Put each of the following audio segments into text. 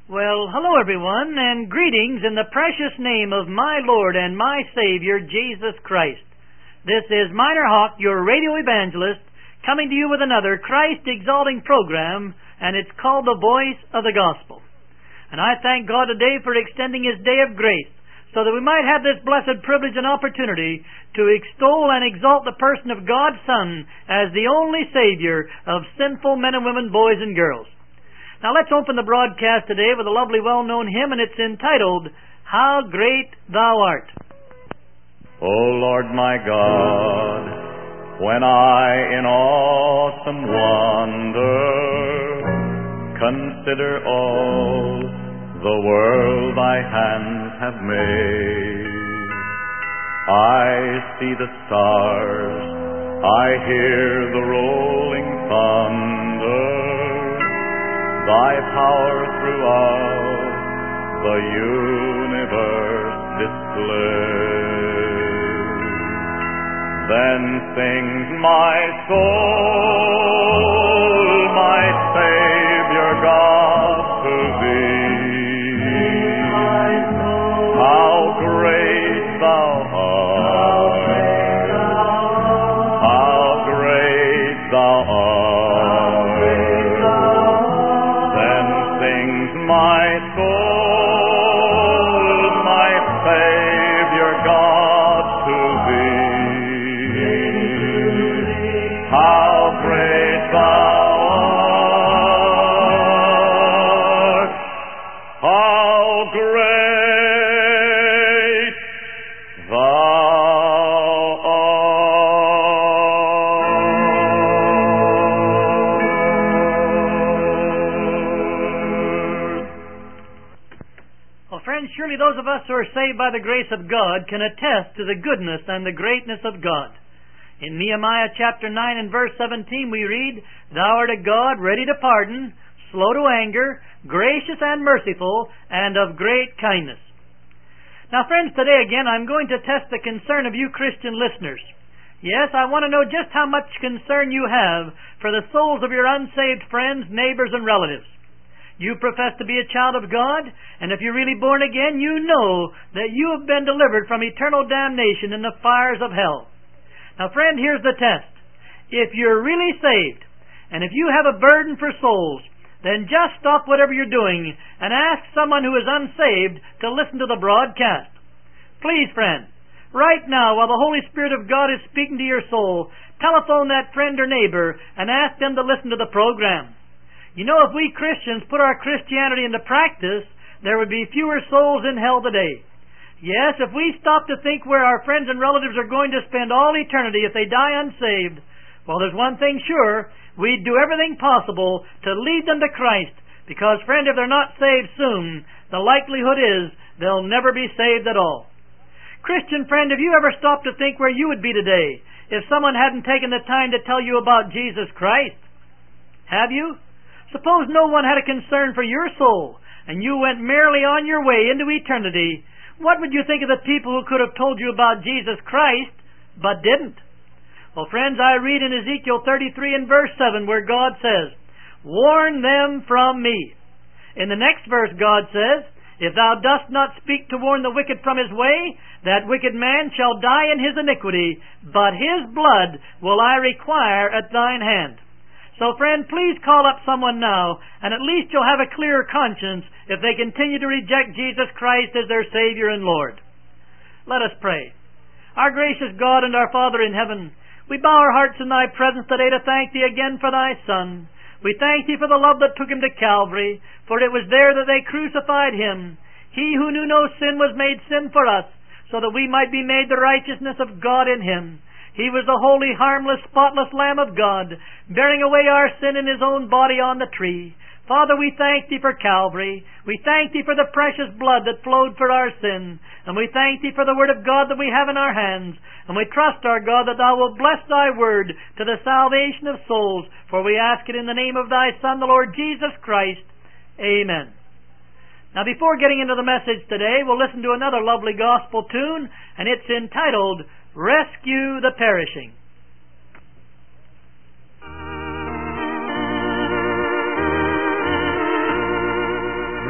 Well, hello everyone, and greetings in the precious name of my Lord and my Savior, Jesus Christ. This is Minor Hawk, your radio evangelist, coming to you with another Christ-exalting program, and it's called The Voice of the Gospel. And I thank God today for extending His day of grace, so that we might have this blessed privilege and opportunity to extol and exalt the person of God's Son as the only Savior of sinful men and women, boys and girls. Now let's open the broadcast today with a lovely well-known hymn, and it's entitled, How Great Thou Art. O Lord my God, when I in awesome wonder consider all the world thy hands have made, I see the stars, I hear the rolling thunder, thy power throughout the universe displays. Then sings my soul, my Savior God, to thee. How great thou art, how great thou art. My soul, my Savior God, to thee. How great thou art, how great thou Surely those of us who are saved by the grace of God can attest to the goodness and the greatness of God. In Nehemiah chapter 9 and verse 17 we read, Thou art a God ready to pardon, slow to anger, gracious and merciful, and of great kindness. Now friends, today again I'm going to test the concern of you Christian listeners. Yes, I want to know just how much concern you have for the souls of your unsaved friends, neighbors, and relatives. You profess to be a child of God, and if you're really born again, you know that you have been delivered from eternal damnation in the fires of hell. Now, friend, here's the test. If you're really saved, and if you have a burden for souls, then just stop whatever you're doing and ask someone who is unsaved to listen to the broadcast. Please, friend, right now, while the Holy Spirit of God is speaking to your soul, telephone that friend or neighbor and ask them to listen to the program. You know, if we Christians put our Christianity into practice, there would be fewer souls in hell today. Yes, if we stop to think where our friends and relatives are going to spend all eternity if they die unsaved, well, there's one thing sure, we'd do everything possible to lead them to Christ, because, friend, if they're not saved soon, the likelihood is they'll never be saved at all. Christian friend, have you ever stopped to think where you would be today if someone hadn't taken the time to tell you about Jesus Christ? Have you? Suppose no one had a concern for your soul, and you went merely on your way into eternity. What would you think of the people who could have told you about Jesus Christ, but didn't? Well, friends, I read in Ezekiel 33 and verse 7 where God says, Warn them from me. In the next verse God says, If thou dost not speak to warn the wicked from his way, that wicked man shall die in his iniquity, but his blood will I require at thine hand. So, friend, please call up someone now, and at least you'll have a clearer conscience if they continue to reject Jesus Christ as their Savior and Lord. Let us pray. Our gracious God and our Father in heaven, we bow our hearts in Thy presence today to thank Thee again for Thy Son. We thank Thee for the love that took Him to Calvary, for it was there that they crucified Him. He who knew no sin was made sin for us, so that we might be made the righteousness of God in Him. He was the holy, harmless, spotless Lamb of God, bearing away our sin in His own body on the tree. Father, we thank Thee for Calvary. We thank Thee for the precious blood that flowed for our sin. And we thank Thee for the Word of God that we have in our hands. And we trust, our God, that Thou wilt bless Thy Word to the salvation of souls. For we ask it in the name of Thy Son, the Lord Jesus Christ. Amen. Now, before getting into the message today, we'll listen to another lovely gospel tune, and it's entitled, Rescue the Perishing.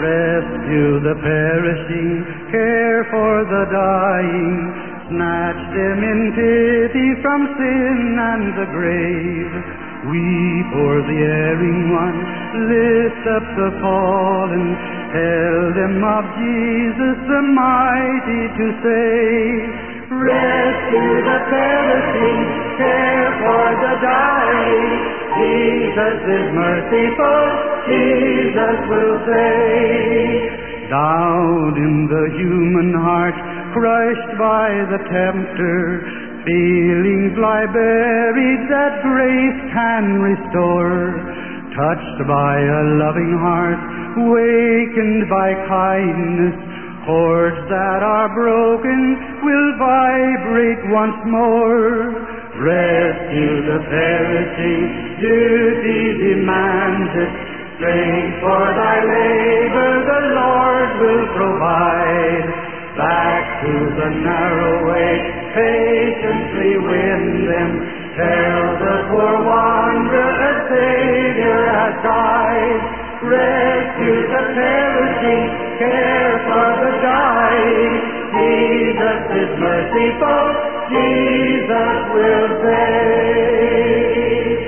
Rescue the perishing, care for the dying, snatch them in pity from sin and the grave. Weep o'er the erring one, lift up the fallen, tell them of Jesus the mighty to save. Rescue the perishing, care for the dying, Jesus is merciful, Jesus will save. Down in the human heart, crushed by the tempter, feelings lie buried that grace can restore. Touched by a loving heart, wakened by kindness, chords that are broken will vibrate once more. Rescue the perishing, duty demands it. Strength for thy labor the Lord will provide. Back to the narrow way, patiently win them. Tell the poor wanderer a Savior has died. Rescue the perishing, care for the dying. Jesus is merciful, Jesus will save.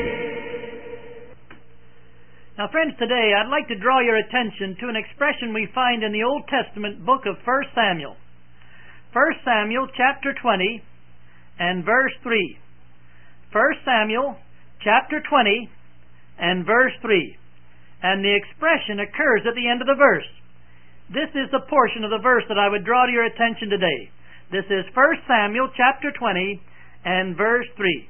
Now, friends, today I'd like to draw your attention to an expression we find in the Old Testament book of 1 Samuel. 1 Samuel chapter 20 and verse 3. 1 Samuel chapter 20 and verse 3. And the expression occurs at the end of the verse. This is the portion of the verse that I would draw to your attention today. This is 1 Samuel chapter 20 and verse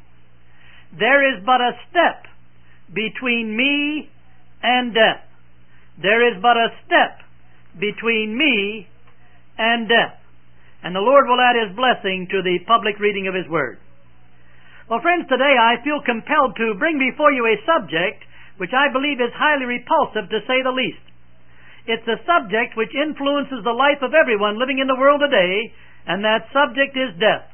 3. There is but a step between me and death. There is but a step between me and death. And the Lord will add His blessing to the public reading of His Word. Well, friends, today I feel compelled to bring before you a subject which I believe is highly repulsive, to say the least. It's a subject which influences the life of everyone living in the world today, and that subject is death.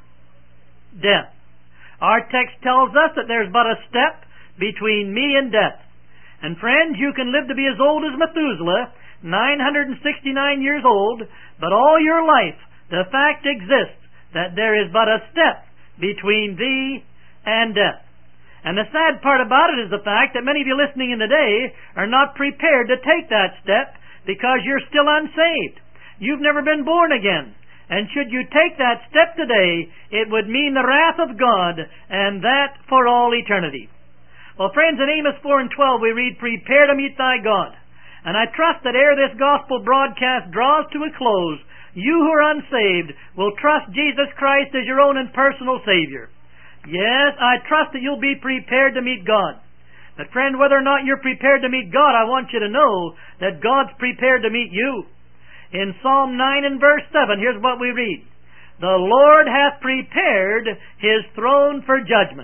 Death. Our text tells us that there's but a step between me and death. And friends, you can live to be as old as Methuselah, 969 years old, but all your life the fact exists that there is but a step between thee and death. And the sad part about it is the fact that many of you listening in today are not prepared to take that step because you're still unsaved. You've never been born again. And should you take that step today, it would mean the wrath of God, and that for all eternity. Well, friends, in Amos 4 and 12 we read, "Prepare to meet thy God." And I trust that ere this gospel broadcast draws to a close, you who are unsaved will trust Jesus Christ as your own and personal Savior. Yes, I trust that you'll be prepared to meet God. But friend, whether or not you're prepared to meet God, I want you to know that God's prepared to meet you. In Psalm 9 and verse 7, here's what we read. "The Lord hath prepared His throne for judgment."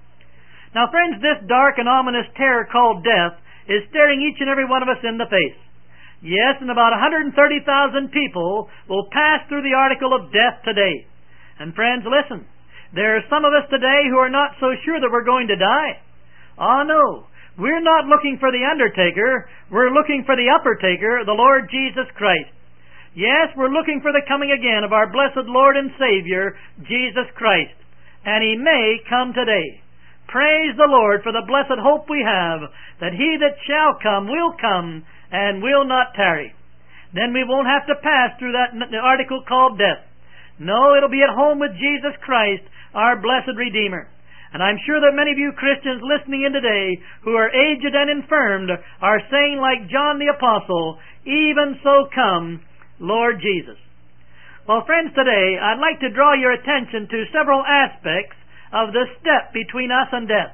Now, friends, this dark and ominous terror called death is staring each and every one of us in the face. Yes, and about 130,000 people will pass through the article of death today. And friends, listen. There are some of us today who are not so sure that we're going to die. Oh, no. We're not looking for the undertaker. We're looking for the uppertaker, the Lord Jesus Christ. Yes, we're looking for the coming again of our blessed Lord and Savior, Jesus Christ. And He may come today. Praise the Lord for the blessed hope we have that He that shall come will come and will not tarry. Then we won't have to pass through that article called death. No, it'll be at home with Jesus Christ, our blessed Redeemer. And I'm sure that many of you Christians listening in today who are aged and infirmed are saying like John the Apostle, "Even so come, Lord Jesus." Well, friends, today I'd like to draw your attention to several aspects of the step between us and death.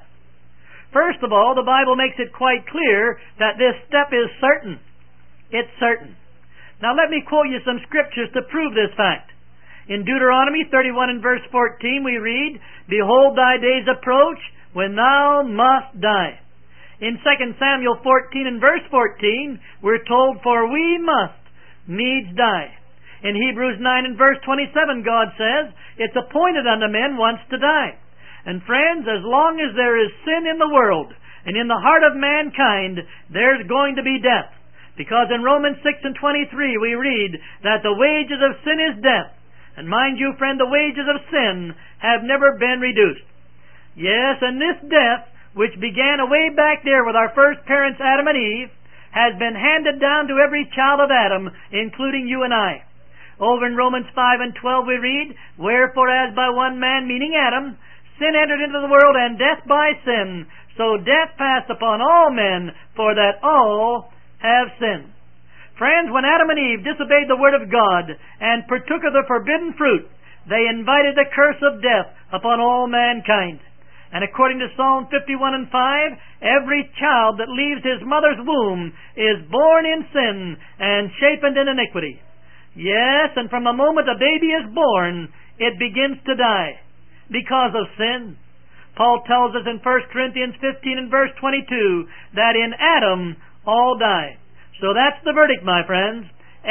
First of all, the Bible makes it quite clear that this step is certain. It's certain. Now let me quote you some scriptures to prove this fact. In Deuteronomy 31 and verse 14 we read, "Behold, thy days approach when thou must die." In 2 Samuel 14 and verse 14 we're told, "For we must needs die." In Hebrews 9 and verse 27 God says, "It's appointed unto men once to die." And friends, as long as there is sin in the world and in the heart of mankind, there's going to be death. Because in Romans 6:23 we read that the wages of sin is death. And mind you, friend, the wages of sin have never been reduced. Yes, and this death, which began away back there with our first parents, Adam and Eve, has been handed down to every child of Adam, including you and I. Over in Romans 5:12 we read, "Wherefore as by one man," meaning Adam, "sin entered into the world, and death by sin, so death passed upon all men, for that all have sinned." Friends, when Adam and Eve disobeyed the Word of God and partook of the forbidden fruit, they invited the curse of death upon all mankind. And according to Psalm 51:5, every child that leaves his mother's womb is born in sin and shapen in iniquity. Yes, and from the moment a baby is born, it begins to die because of sin. Paul tells us in 1 Corinthians 15 and verse 22 that in Adam all die. So that's the verdict, my friends.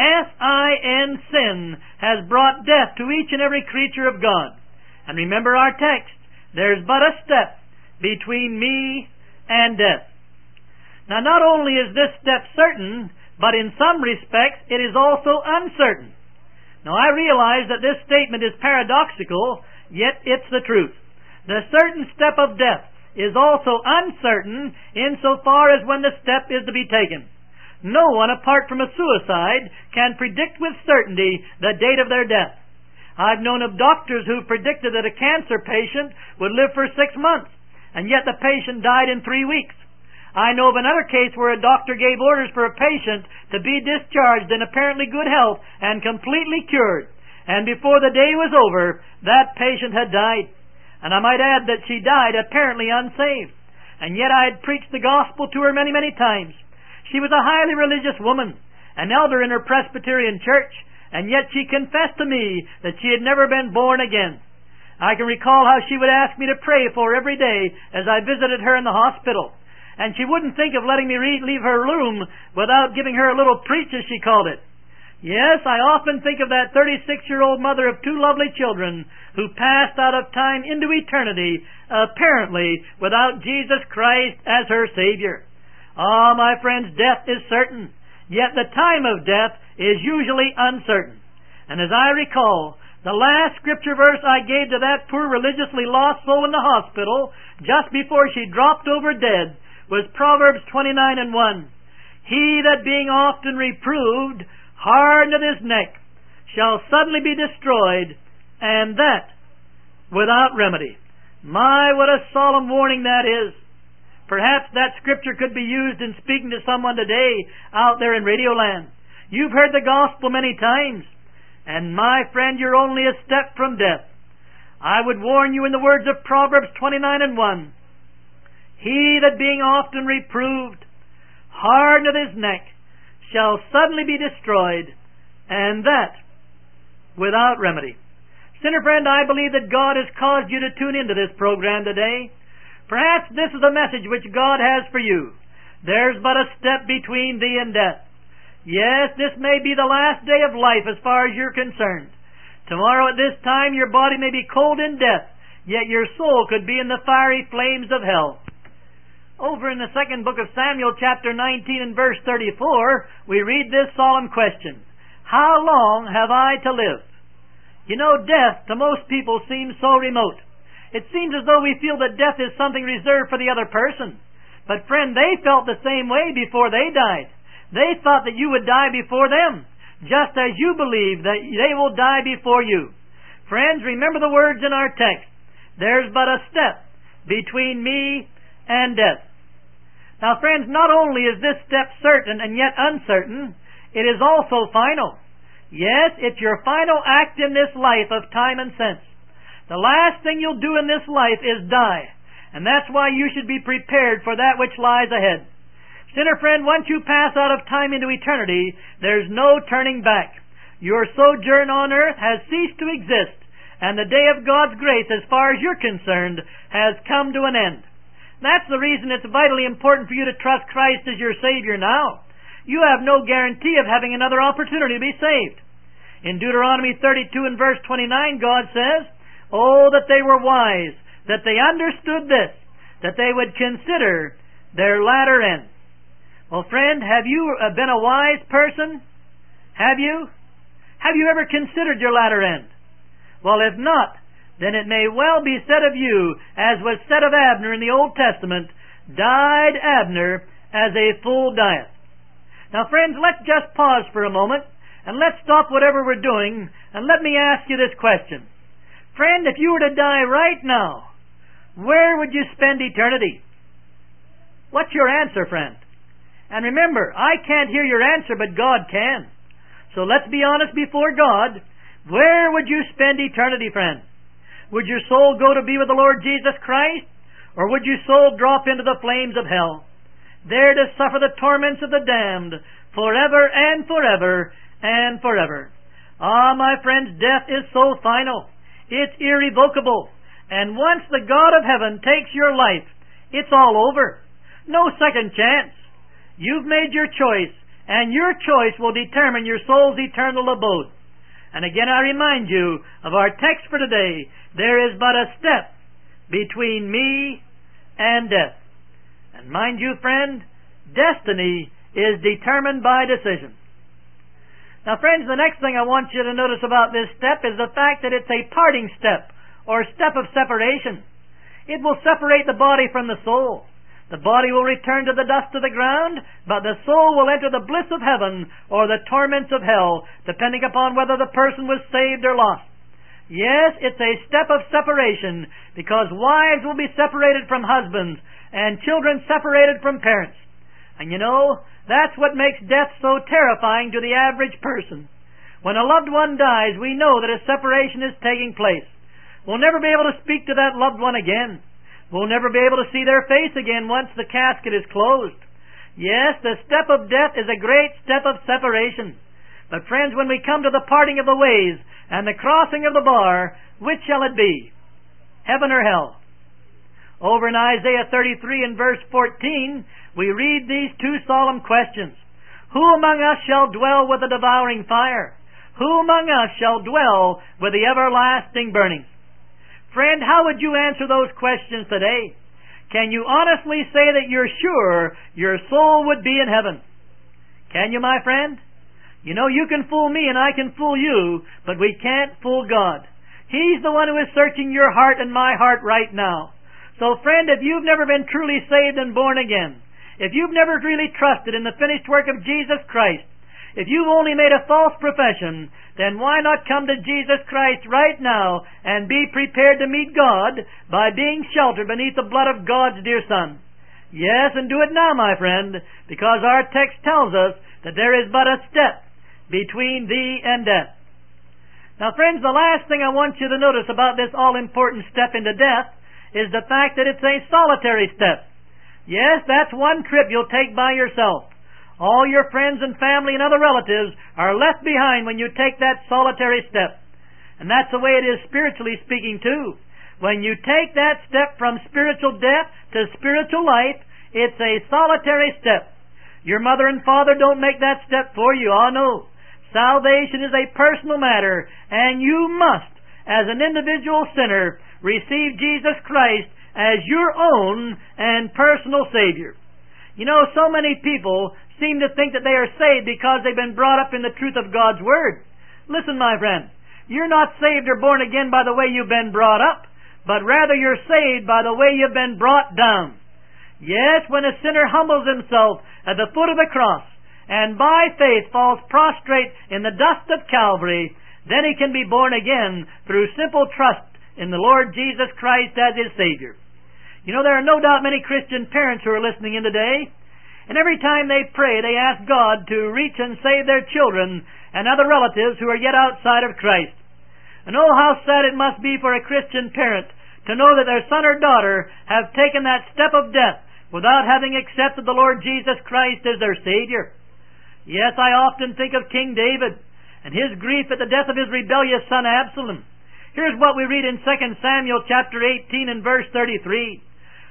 S-I-N, sin, has brought death to each and every creature of God. And remember our text, there's but a step between me and death. Now, not only is this step certain, but in some respects it is also uncertain. Now, I realize that this statement is paradoxical, yet it's the truth. The certain step of death is also uncertain insofar as when the step is to be taken. No one, apart from a suicide, can predict with certainty the date of their death. I've known of doctors who predicted that a cancer patient would live for 6 months, and yet the patient died in 3 weeks. I know of another case where a doctor gave orders for a patient to be discharged in apparently good health and completely cured, and before the day was over, that patient had died. And I might add that she died apparently unsaved. And yet I had preached the gospel to her many, many times. She was a highly religious woman, an elder in her Presbyterian church, and yet she confessed to me that she had never been born again. I can recall how she would ask me to pray for her every day as I visited her in the hospital. And she wouldn't think of letting me leave her room without giving her a little preach, as she called it. Yes, I often think of that 36-year-old mother of 2 lovely children who passed out of time into eternity, apparently without Jesus Christ as her Savior. Ah, my friends, death is certain, yet the time of death is usually uncertain. And as I recall, the last scripture verse I gave to that poor religiously lost soul in the hospital just before she dropped over dead was Proverbs 29:1. "He that being often reproved hardeneth his neck shall suddenly be destroyed, and that without remedy." My, what a solemn warning that is. Perhaps that scripture could be used in speaking to someone today out there in Radio Land. You've heard the gospel many times, and my friend, you're only a step from death. I would warn you in the words of Proverbs 29:1. "He that being often reproved hardeneth his neck shall suddenly be destroyed, and that without remedy." Sinner friend, I believe that God has caused you to tune into this program today. Perhaps this is the message which God has for you. There's but a step between thee and death. Yes, this may be the last day of life as far as you're concerned. Tomorrow at this time your body may be cold in death, yet your soul could be in the fiery flames of hell. Over in the 2nd book of Samuel, chapter 19 and verse 34, we read this solemn question: "How long have I to live?" You know, death to most people seems so remote. It seems as though we feel that death is something reserved for the other person. But friend, they felt the same way before they died. They thought that you would die before them, just as you believe that they will die before you. Friends, remember the words in our text. There's but a step between me and death. Now, friends, not only is this step certain and yet uncertain, it is also final. Yes, it's your final act in this life of time and sense. The last thing you'll do in this life is die, and that's why you should be prepared for that which lies ahead. Sinner friend, once you pass out of time into eternity, there's no turning back. Your sojourn on earth has ceased to exist, and the day of God's grace, as far as you're concerned, has come to an end. That's the reason it's vitally important for you to trust Christ as your Savior now. You have no guarantee of having another opportunity to be saved. In Deuteronomy 32 and verse 29, God says, "Oh, that they were wise, that they understood this, that they would consider their latter end." Well, friend, have you been a wise person? Have you? Have you ever considered your latter end? Well, if not, then it may well be said of you, as was said of Abner in the Old Testament, died Abner as a fool dieth. Now, friends, let's just pause for a moment, and let's stop whatever we're doing, and let me ask you this question. Friend, if you were to die right now, where would you spend eternity? What's your answer, friend? And remember, I can't hear your answer, but God can. So let's be honest before God. Where would you spend eternity, friend? Would your soul go to be with the Lord Jesus Christ? Or would your soul drop into the flames of hell, there to suffer the torments of the damned forever and forever and forever? Ah, my friends, death is so final. It's irrevocable. And once the God of heaven takes your life, it's all over. No second chance. You've made your choice, and your choice will determine your soul's eternal abode. And again I remind you of our text for today. There is but a step between me and death. And mind you, friend, destiny is determined by decision. Now, friends, the next thing I want you to notice about this step is the fact that it's a parting step, or step of separation. It will separate the body from the soul. The body will return to the dust of the ground, but the soul will enter the bliss of heaven or the torments of hell, depending upon whether the person was saved or lost. Yes, it's a step of separation, because wives will be separated from husbands and children separated from parents. And you know, that's what makes death so terrifying to the average person. When a loved one dies, we know that a separation is taking place. We'll never be able to speak to that loved one again. We'll never be able to see their face again once the casket is closed. Yes, the step of death is a great step of separation. But friends, when we come to the parting of the ways and the crossing of the bar, which shall it be? Heaven or hell? Over in Isaiah 33 and verse 14, we read these two solemn questions. Who among us shall dwell with the devouring fire? Who among us shall dwell with the everlasting burning? Friend, how would you answer those questions today? Can you honestly say that you're sure your soul would be in heaven? Can you, my friend? You know, you can fool me and I can fool you, but we can't fool God. He's the one who is searching your heart and my heart right now. So, friend, if you've never been truly saved and born again, if you've never really trusted in the finished work of Jesus Christ, if you've only made a false profession, then why not come to Jesus Christ right now and be prepared to meet God by being sheltered beneath the blood of God's dear Son? Yes, and do it now, my friend, because our text tells us that there is but a step between thee and death. Now, friends, the last thing I want you to notice about this all-important step into death is the fact that it's a solitary step. Yes, that's one trip you'll take by yourself. All your friends and family and other relatives are left behind when you take that solitary step. And that's the way it is spiritually speaking too. When you take that step from spiritual death to spiritual life, it's a solitary step. Your mother and father don't make that step for you. Oh no. Salvation is a personal matter, and you must, as an individual sinner, receive Jesus Christ as your own and personal Savior. You know, so many people seem to think that they are saved because they've been brought up in the truth of God's Word. Listen, my friend, you're not saved or born again by the way you've been brought up, but rather you're saved by the way you've been brought down. Yes, when a sinner humbles himself at the foot of the cross and by faith falls prostrate in the dust of Calvary, then he can be born again through simple trust in the Lord Jesus Christ as his Savior. You know, there are no doubt many Christian parents who are listening in today, and every time they pray, they ask God to reach and save their children and other relatives who are yet outside of Christ. And oh, how sad it must be for a Christian parent to know that their son or daughter have taken that step of death without having accepted the Lord Jesus Christ as their Savior. Yes, I often think of King David and his grief at the death of his rebellious son Absalom. Here's what we read in 2 Samuel chapter 18 and verse 33.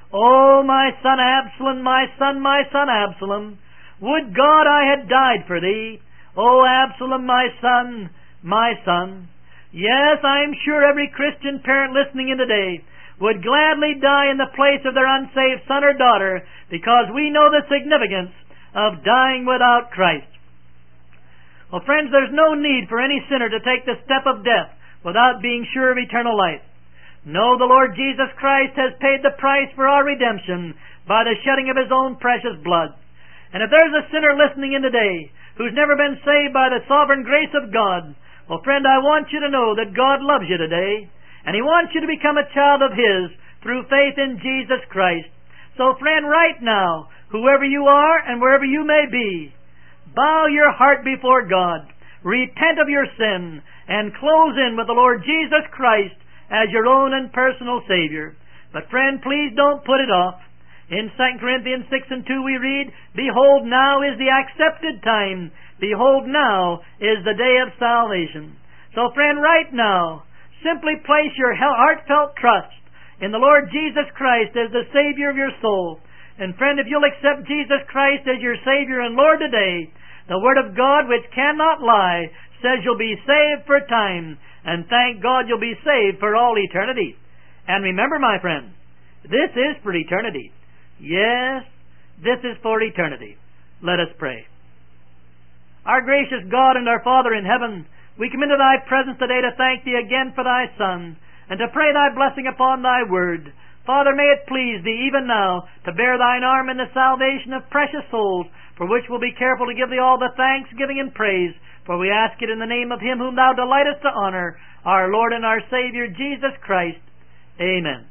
"O my son Absalom, my son Absalom, would God I had died for thee. O Absalom, my son, my son." Yes, I am sure every Christian parent listening in today would gladly die in the place of their unsaved son or daughter, because we know the significance of dying without Christ. Well, friends, there's no need for any sinner to take the step of death without being sure of eternal life. No, the Lord Jesus Christ has paid the price for our redemption by the shedding of His own precious blood. And if there's a sinner listening in today who's never been saved by the sovereign grace of God, well, friend, I want you to know that God loves you today, and He wants you to become a child of His through faith in Jesus Christ. So, friend, right now, whoever you are and wherever you may be, bow your heart before God, repent of your sin, and close in with the Lord Jesus Christ as your own and personal Savior. But, friend, please don't put it off. In 2 Corinthians 6:2 we read, "Behold, now is the accepted time. Behold, now is the day of salvation." So, friend, right now, simply place your heartfelt trust in the Lord Jesus Christ as the Savior of your soul. And, friend, if you'll accept Jesus Christ as your Savior and Lord today, the Word of God, which cannot lie, says you'll be saved for time, and thank God you'll be saved for all eternity. And remember, my friend, this is for eternity. Yes, this is for eternity. Let us pray. Our gracious God and our Father in heaven, we come into Thy presence today to thank Thee again for Thy Son, and to pray Thy blessing upon Thy Word. Father, may it please Thee even now to bear Thine arm in the salvation of precious souls, for which we'll be careful to give Thee all the thanksgiving and praise, for we ask it in the name of Him whom Thou delightest to honor, our Lord and our Savior, Jesus Christ. Amen.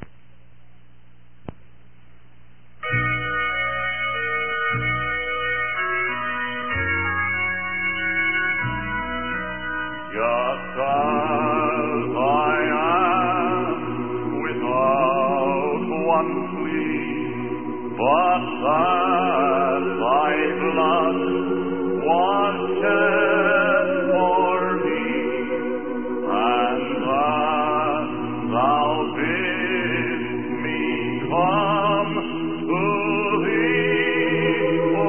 Just as I am, without one plea, but that Thy blood was shed for me, and that Thou bidst me come to Thee, O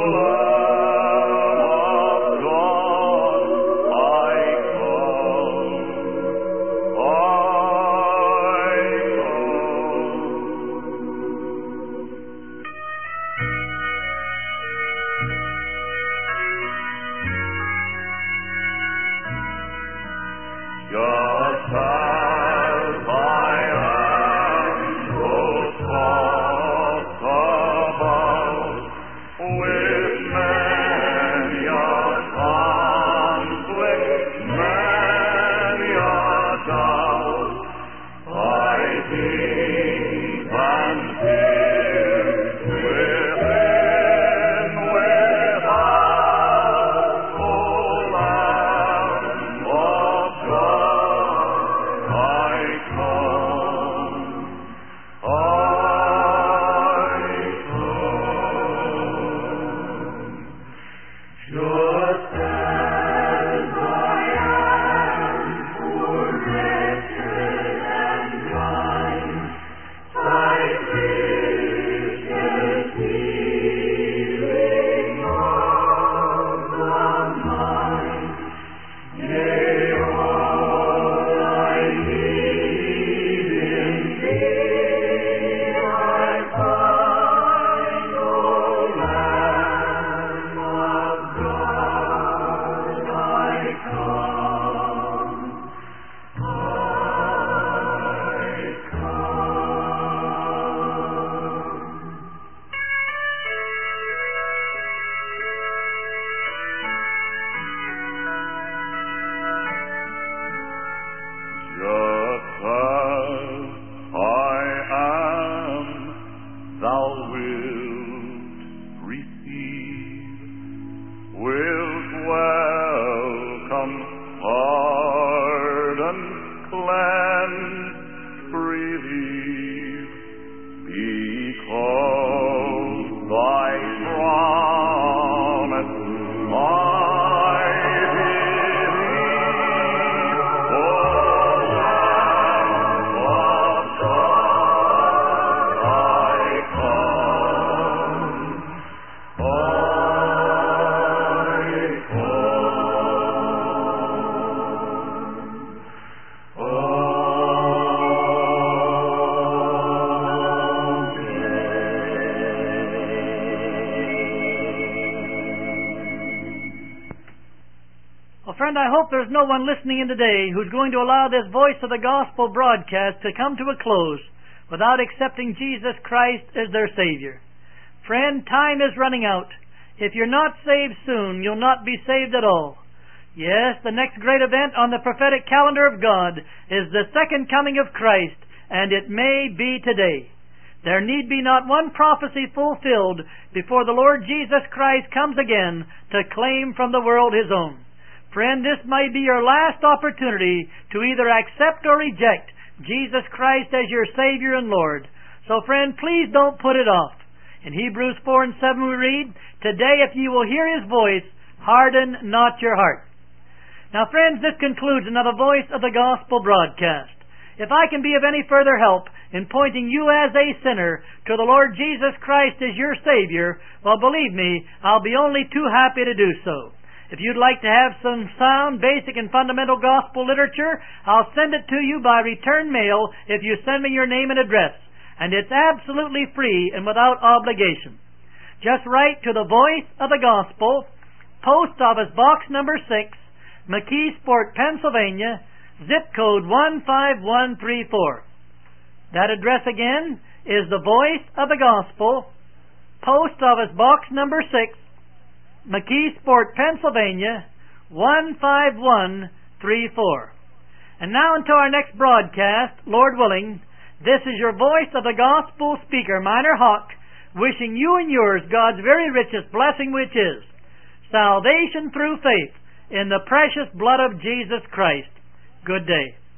Lamb of God, I come. friend, I hope there's no one listening in today who's going to allow this Voice of the Gospel broadcast to come to a close without accepting Jesus Christ as their Savior. Friend, time is running out. If you're not saved soon, you'll not be saved at all. Yes, the next great event on the prophetic calendar of God is the second coming of Christ, and it may be today. There need be not one prophecy fulfilled before the Lord Jesus Christ comes again to claim from the world His own. Friend, this may be your last opportunity to either accept or reject Jesus Christ as your Savior and Lord. So, friend, please don't put it off. In Hebrews 4 and 7 we read, "Today if ye will hear His voice, harden not your heart." Now, friends, this concludes another Voice of the Gospel broadcast. If I can be of any further help in pointing you as a sinner to the Lord Jesus Christ as your Savior, well, believe me, I'll be only too happy to do so. If you'd like to have some sound, basic, and fundamental gospel literature, I'll send it to you by return mail if you send me your name and address. And it's absolutely free and without obligation. Just write to the Voice of the Gospel, Post Office Box number 6, McKeesport, Pennsylvania, zip code 15134. That address again is the Voice of the Gospel, Post Office Box number 6, McKeesport, Pennsylvania, 15134. And now until our next broadcast, Lord willing, this is your Voice of the Gospel speaker, Minor Hawk, wishing you and yours God's very richest blessing, which is salvation through faith in the precious blood of Jesus Christ. Good day.